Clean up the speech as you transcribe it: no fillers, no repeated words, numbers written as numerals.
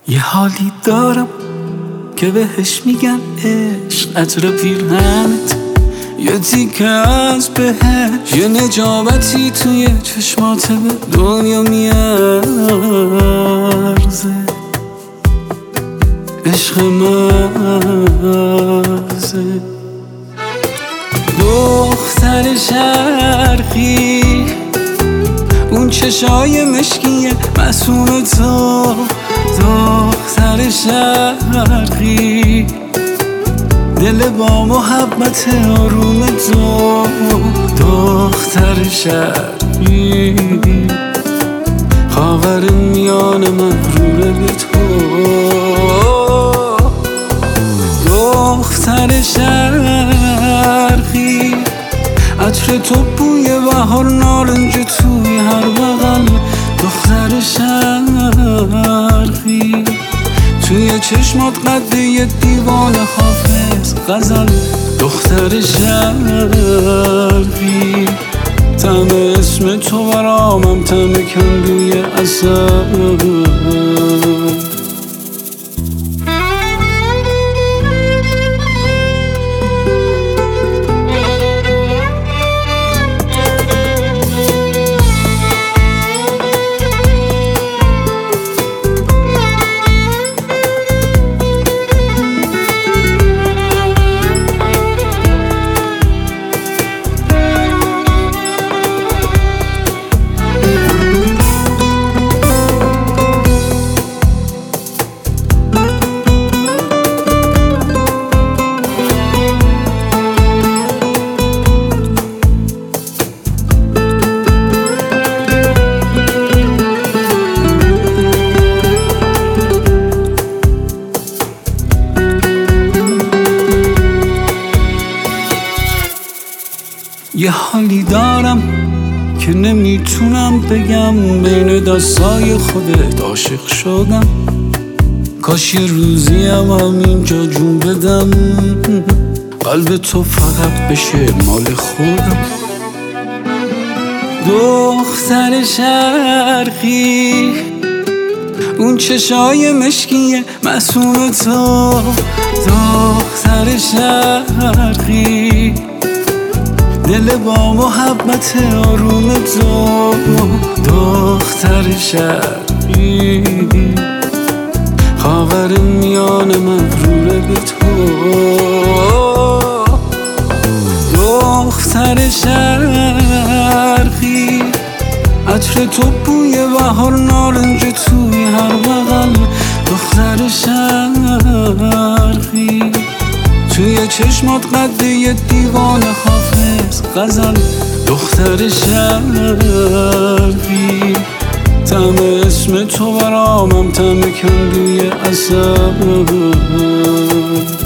یه حالی دارم که بهش میگن عشق، عطر پیرهنت یه تیکه از بهش، یه نجابتی توی چشمات به دنیا میارزه. عشق مغزه دختر شرقی، اون چشای مشکیه مسون تو. دختر شرقی، دل با محبت آروم تو. دختر شرقی، خاور میان مغرور به تو. دختر شرقی، عطر تو بوی بهار، نارنج توی هر بغل. دختر شرقی، توی چشمات قد یه دیوان حافظ غزل. دختر شرقی، طعم اسم تو برامم طعم کندوی عسل. یه حالی دارم که نمیتونم بگم، بین دستای خودت عاشق شدم. کاش یه روزی هم همینجا جون بدم، قلب تو فقط بشه مال خودم. دختر شرقی، اون چشای مشکیه مسون تو. دختر شرقی، دل با محبت آروم تو. دختر شرقی، خاور میان مغرور به تو. دختر شرقی، عطر تو بوی بهار، نارنج توی هر بغل. دختر شرقی، توی چشمات قد یه دیوان حافظ غزل. دختر شرقی، طعم اسم تو برامم طعم کندوی عسل.